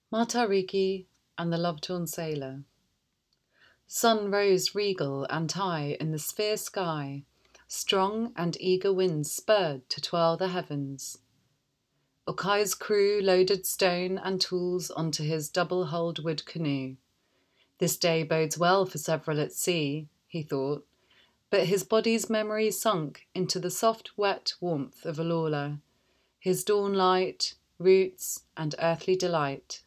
Matariki and the Love-Torn Sailor. Sun rose regal and high in the sphere sky, strong and eager winds spurred to twirl the heavens. Okai's crew loaded stone and tools onto his double-hulled wood canoe. This day bodes well for several at sea, he thought, but his body's memory sunk into the soft, wet warmth of Alola, his dawn light, roots, and earthly delight.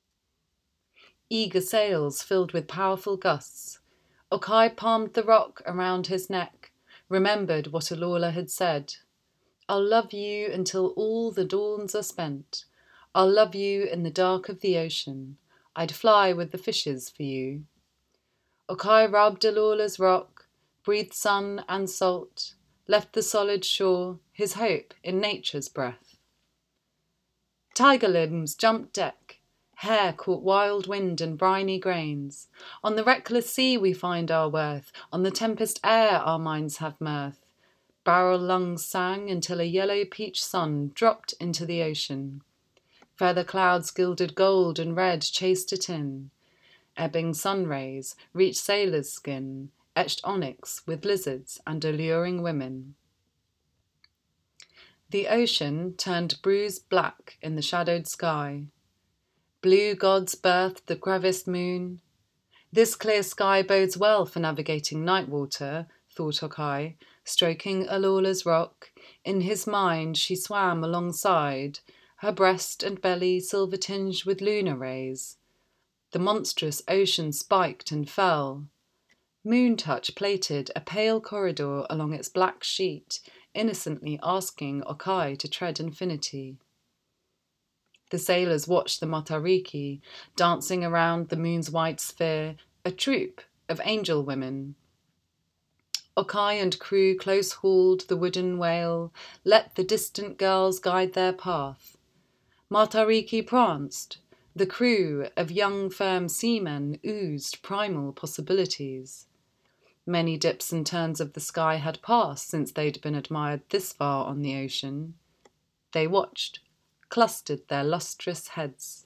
Eager sails filled with powerful gusts. Okai palmed the rock around his neck, remembered what Alola had said. I'll love you until all the dawns are spent. I'll love you in the dark of the ocean. I'd fly with the fishes for you. Okai rubbed Alola's rock, breathed sun and salt, left the solid shore, his hope in nature's breath. Tiger limbs jumped deck. Hair caught wild wind and briny grains. On the reckless sea we find our worth. On the tempest air our minds have mirth. Barrel lungs sang until a yellow peach sun dropped into the ocean. Feather clouds gilded gold and red chased it in. Ebbing sun rays reached sailor's skin, etched onyx with lizards and alluring women. The ocean turned bruised black in the shadowed sky. Blue gods birthed the creviced moon. This clear sky bodes well for navigating night water, thought Okai, stroking Alola's rock. In his mind she swam alongside, her breast and belly silver-tinged with lunar rays. The monstrous ocean spiked and fell. Moontouch plaited a pale corridor along its black sheet, innocently asking Okai to tread infinity. The sailors watched the Matariki, dancing around the moon's white sphere, a troupe of angel women. Okai and crew close-hauled the wooden whale, let the distant girls guide their path. Matariki pranced. The crew of young firm seamen oozed primal possibilities. Many dips and turns of the sky had passed since they'd been admired this far on the ocean. They watched, clustered their lustrous heads.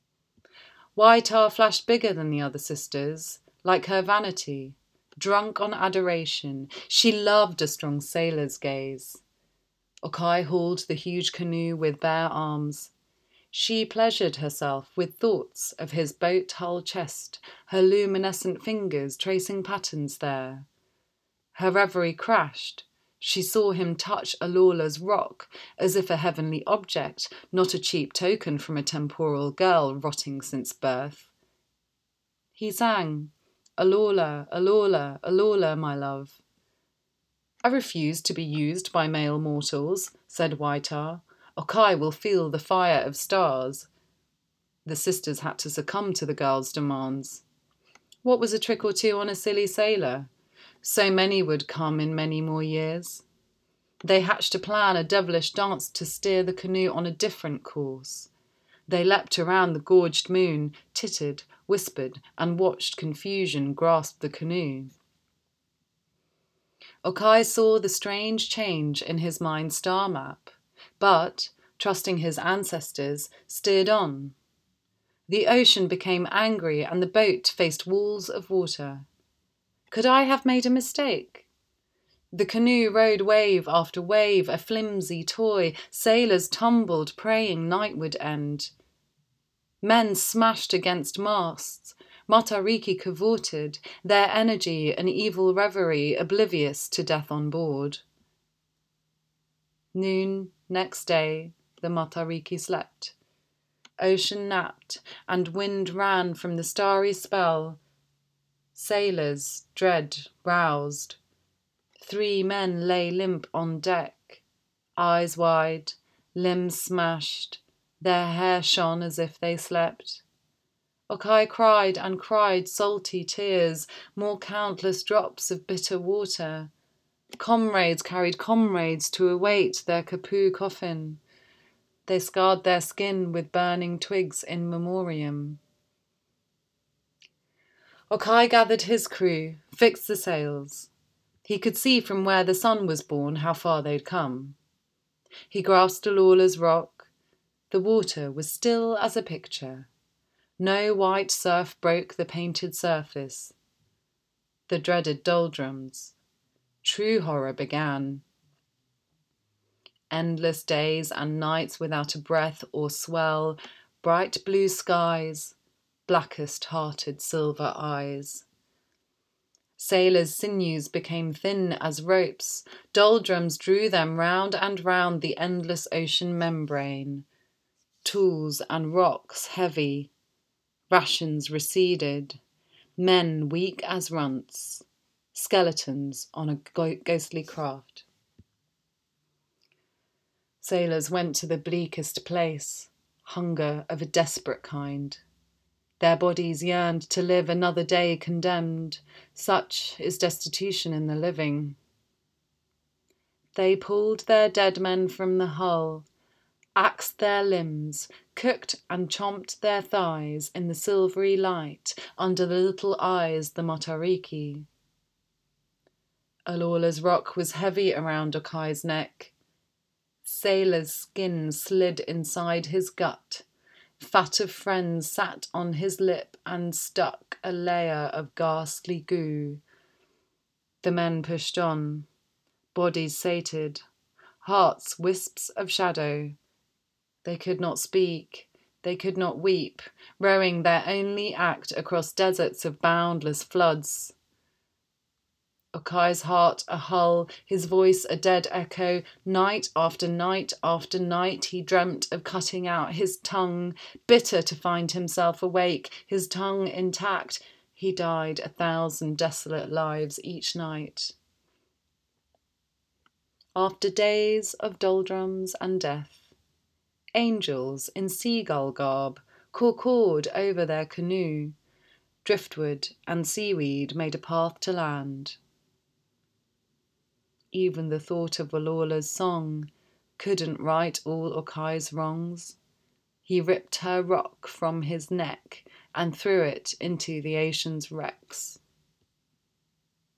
Waitar flashed bigger than the other sisters, like her vanity, drunk on adoration. She loved a strong sailor's gaze. Okai hauled the huge canoe with bare arms. She pleasured herself with thoughts of his boat-hull chest, her luminescent fingers tracing patterns there. Her reverie crashed. She saw him touch Alola's rock, as if a heavenly object, not a cheap token from a temporal girl rotting since birth. He sang, Alola, Alola, Alola, my love. I refuse to be used by male mortals, said Waitar. Okai will feel the fire of stars. The sisters had to succumb to the girl's demands. What was a trick or two on a silly sailor? So many would come in many more years. They hatched a plan, a devilish dance to steer the canoe on a different course. They leapt around the gorged moon, tittered, whispered, and watched confusion grasp the canoe. Okai saw the strange change in his mind's star map, but, trusting his ancestors, steered on. The ocean became angry and the boat faced walls of water. Could I have made a mistake? The canoe rode wave after wave, a flimsy toy. Sailors tumbled, praying night would end. Men smashed against masts. Matariki cavorted, their energy an evil reverie, oblivious to death on board. Noon, next day, the Matariki slept. Ocean napped, and wind ran from the starry spell. Sailors, dread, roused. 3 men lay limp on deck, eyes wide, limbs smashed, their hair shone as if they slept. Okai cried and cried salty tears, more countless drops of bitter water. Comrades carried comrades to await their kapu coffin. They scarred their skin with burning twigs in memoriam. Okai gathered his crew, fixed the sails. He could see from where the sun was born how far they'd come. He grasped Alola's rock. The water was still as a picture. No white surf broke the painted surface. The dreaded doldrums. True horror began. Endless days and nights without a breath or swell, bright blue skies, blackest-hearted silver eyes. Sailors' sinews became thin as ropes. Doldrums drew them round and round the endless ocean membrane. Tools and rocks heavy. Rations receded. Men weak as runts. Skeletons on a ghostly craft. Sailors went to the bleakest place. Hunger of a desperate kind. Their bodies yearned to live another day condemned. Such is destitution in the living. They pulled their dead men from the hull, axed their limbs, cooked and chomped their thighs in the silvery light under the little eyes the Motariki. Alola's rock was heavy around Okai's neck. Sailor's skin slid inside his gut. Fat of friends sat on his lip and stuck a layer of ghastly goo. The men pushed on, bodies sated, hearts wisps of shadow. They could not speak, they could not weep, rowing their only act across deserts of boundless floods. Okai's heart a hull, his voice a dead echo. Night after night after night he dreamt of cutting out his tongue, bitter to find himself awake, his tongue intact. He died 1,000 desolate lives each night. After days of doldrums and death, angels in seagull garb caw-cawed over their canoe. Driftwood and seaweed made a path to land. Even the thought of Walola's song couldn't right all Okai's wrongs. He ripped her rock from his neck and threw it into the ocean's wrecks.